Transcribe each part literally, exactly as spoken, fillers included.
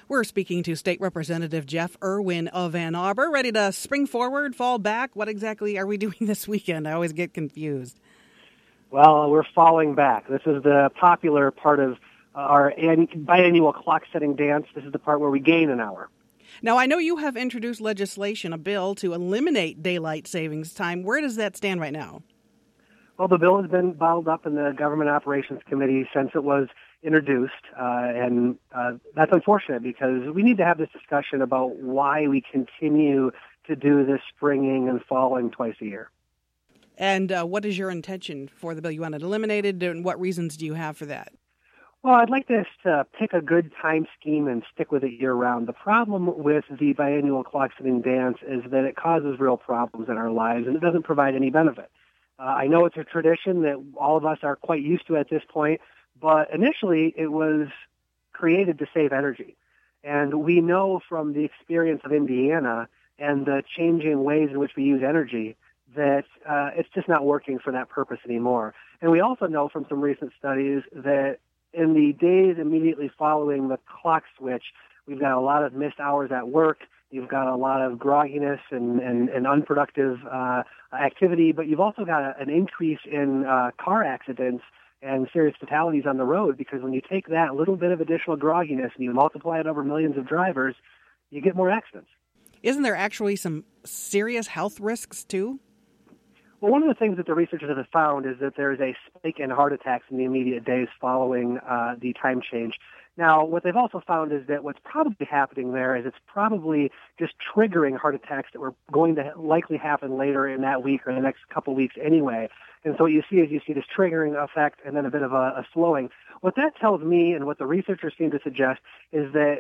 We're speaking to State Representative Jeff Irwin of Ann Arbor. Ready to spring forward, fall back? What exactly are we doing this weekend? I always get confused. Well, we're falling back. This is the popular part of our biannual clock-setting dance. This is the part where we gain an hour. Now, I know you have introduced legislation, a bill to eliminate daylight savings time. Where does that stand right now? Well, the bill has been bottled up in the Government Operations Committee since it was introduced, uh, and uh, that's unfortunate because we need to have this discussion about why we continue to do this springing and falling twice a year. And uh, what is your intention for the bill? You want it eliminated, and what reasons do you have for that? Well, I'd like us to pick a good time scheme and stick with it year-round. The problem with the biannual clock-setting dance is that it causes real problems in our lives, and it doesn't provide any benefit. Uh, I know it's a tradition that all of us are quite used to at this point, but initially it was created to save energy. And we know from the experience of Indiana and the changing ways in which we use energy that uh, it's just not working for that purpose anymore. And we also know from some recent studies that in the days immediately following the clock switch, we've got a lot of missed hours at work. You've got a lot of grogginess and, and, and unproductive uh, activity, but you've also got a, an increase in uh, car accidents and serious fatalities on the road, because when you take that little bit of additional grogginess and you multiply it over millions of drivers, you get more accidents. Isn't there actually some serious health risks, too? Well, one of the things that the researchers have found is that there is a spike in heart attacks in the immediate days following uh, the time change. Now, what they've also found is that what's probably happening there is it's probably just triggering heart attacks that were going to likely happen later in that week or the next couple weeks anyway. And so what you see is you see this triggering effect and then a bit of a, a slowing. What that tells me and what the researchers seem to suggest is that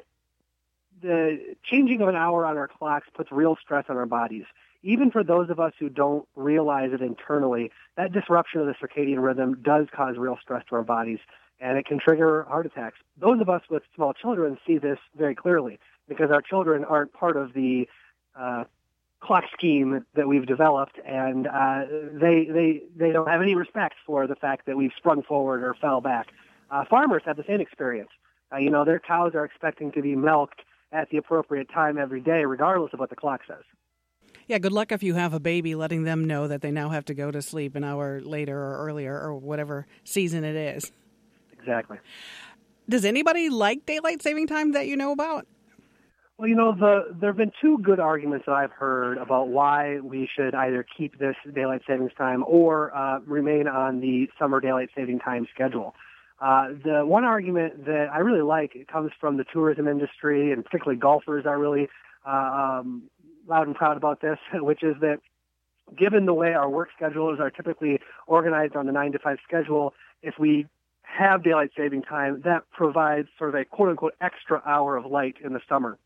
the changing of an hour on our clocks puts real stress on our bodies. Even for those of us who don't realize it internally, that disruption of the circadian rhythm does cause real stress to our bodies, and it can trigger heart attacks. Those of us with small children see this very clearly because our children aren't part of the uh, clock scheme that we've developed, and uh, they, they, they don't have any respect for the fact that we've sprung forward or fell back. Uh, farmers have the same experience. Uh, you know, their cows are expecting to be milked at the appropriate time every day, regardless of what the clock says. Yeah, good luck if you have a baby, letting them know that they now have to go to sleep an hour later or earlier or whatever season it is. Exactly. Does anybody like daylight saving time that you know about? Well, you know, the, there have been two good arguments that I've heard about why we should either keep this daylight savings time or uh, remain on the summer daylight saving time schedule. Uh, the one argument that I really like, it comes from the tourism industry, and particularly golfers are really uh, um, loud and proud about this, which is that given the way our work schedules are typically organized on the nine to five schedule, if we have daylight saving time, that provides sort of a quote-unquote extra hour of light in the summer.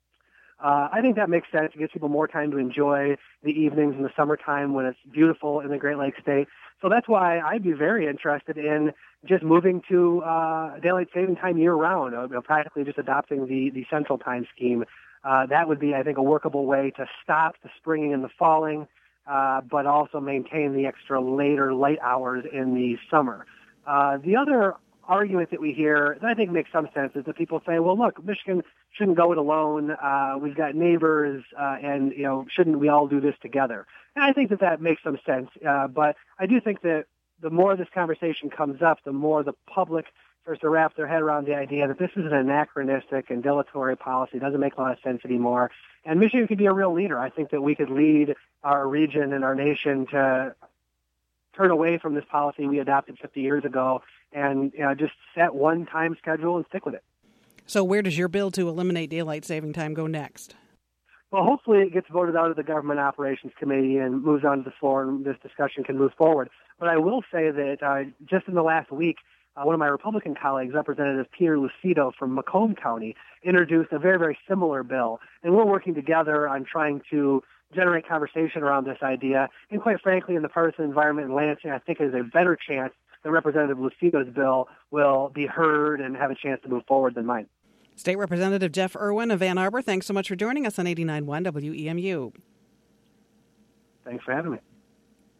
Uh, I think that makes sense. It gives people more time to enjoy the evenings in the summertime when it's beautiful in the Great Lakes state. So that's why I'd be very interested in just moving to uh, daylight saving time year-round, uh, you know, practically just adopting the, the central time scheme. Uh, that would be, I think, a workable way to stop the springing and the falling, uh, but also maintain the extra later light hours in the summer. Uh, the other argument that we hear that I think makes some sense is that people say, well, look, Michigan shouldn't go it alone. Uh, we've got neighbors, uh, and, you know, shouldn't we all do this together? And I think that that makes some sense. Uh, but I do think that the more this conversation comes up, the more the public starts to wrap their head around the idea that this is an anachronistic and dilatory policy. It doesn't make a lot of sense anymore. And Michigan could be a real leader. I think that we could lead our region and our nation to turn away from this policy we adopted fifty years ago and, you know, just set one time schedule and stick with it. So where does your bill to eliminate daylight saving time go next? Well, hopefully it gets voted out of the Government Operations Committee and moves on to the floor, and this discussion can move forward. But I will say that uh, just in the last week, Uh, one of my Republican colleagues, Representative Peter Lucido from Macomb County, introduced a very, very similar bill. And we're working together on trying to generate conversation around this idea. And quite frankly, in the partisan environment in Lansing, I think there's a better chance that Representative Lucido's bill will be heard and have a chance to move forward than mine. State Representative Jeff Irwin of Ann Arbor, thanks so much for joining us on eighty-nine point one W E M U. Thanks for having me.